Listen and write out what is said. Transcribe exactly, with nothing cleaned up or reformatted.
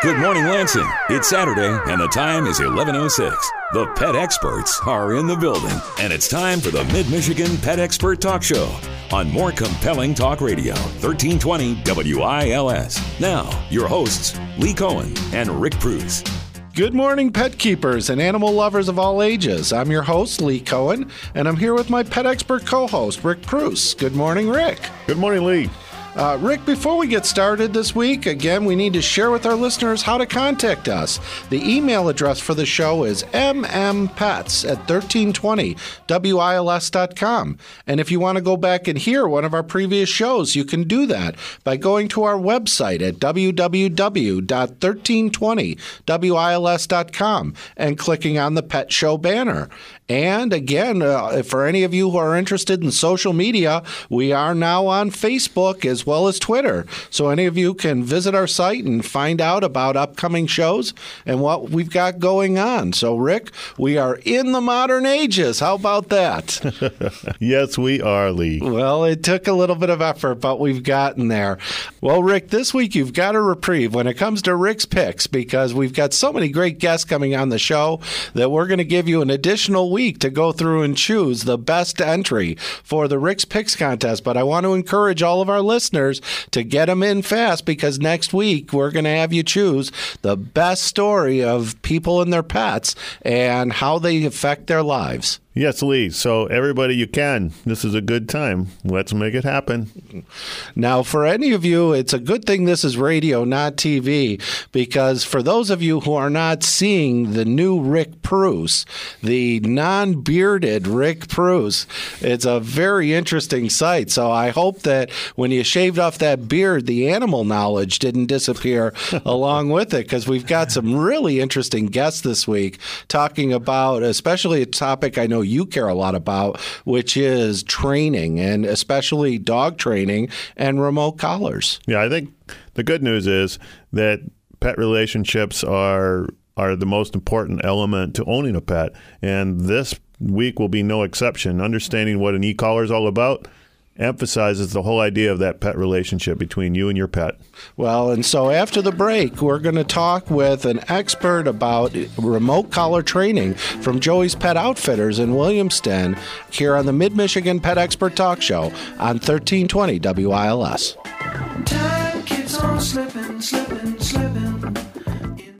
Good morning, Lansing. It's Saturday, and the time is eleven oh six. The pet experts are in the building, and it's time for the Mid-Michigan Pet Expert Talk Show on more compelling talk radio, thirteen twenty W I L S. Now, your hosts, Lee Cohen and Rick Pruse. Good morning, pet keepers and animal lovers of all ages. I'm your host, Lee Cohen, and I'm here with my pet expert co-host, Rick Pruse. Good morning, Rick. Good morning, Lee. Uh, Rick, before we get started this week, again, we need to share with our listeners how to contact us. The email address for the show is m m pets at thirteen twenty W I L S dot com. And if you want to go back and hear one of our previous shows, you can do that by going to our website at w w w dot thirteen twenty W I L S dot com and clicking on the Pet Show banner. And again, uh, for any of you who are interested in social media, we are now on Facebook as well as Twitter. So any of you can visit our site and find out about upcoming shows and what we've got going on. So, Rick, we are in the modern ages. How about that? Yes, we are, Lee. Well, it took a little bit of effort, but we've gotten there. Well, Rick, this week you've got a reprieve when it comes to Rick's Picks because we've got so many great guests coming on the show that we're going to give you an additional week week to go through and choose the best entry for the Rick's Picks contest. But I want to encourage all of our listeners to get them in fast because next week we're going to have you choose the best story of people and their pets and how they affect their lives. Yes, Lee. So everybody you can, this is a good time. Let's make it happen. Now, for any of you, it's a good thing this is radio, not T V, because for those of you who are not seeing the new Rick Pruse, the non-bearded Rick Pruse, it's a very interesting sight. So I hope that when you shaved off that beard, the animal knowledge didn't disappear along with it, because we've got some really interesting guests this week talking about, especially a topic I know you care a lot about, which is training, and especially dog training and remote collars. Yeah, I think the good news is that pet relationships are are the most important element to owning a pet, and this week will be no exception. Understanding what an e-collar is all about emphasizes the whole idea of that pet relationship between you and your pet. Well, and so after the break, we're going to talk with an expert about remote collar training from Joey's Pet Outfitters in Williamston here on the Mid-Michigan Pet Expert Talk Show on thirteen twenty W I L S. Time keeps on slipping